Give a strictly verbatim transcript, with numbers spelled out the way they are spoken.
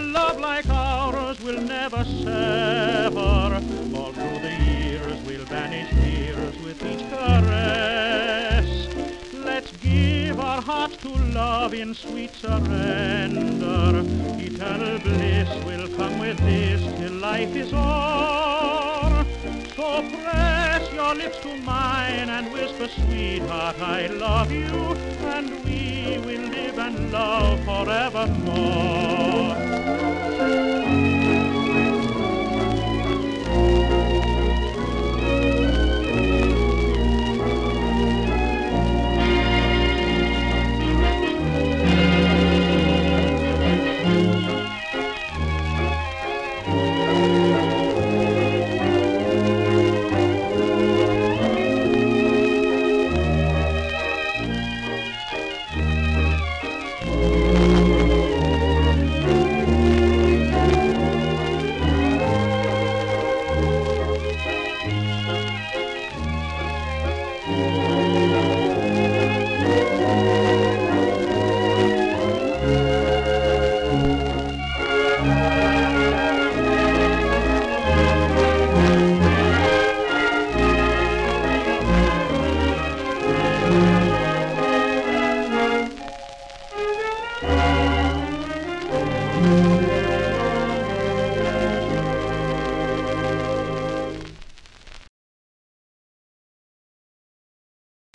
A love like ours will never sever. All through the years we'll banish fears with each caress. Let's give our hearts to love in sweet surrender. Eternal bliss will come with this till life is o'er. So press your lips to mine and whisper, sweetheart, I love you, and we will live and love forevermore.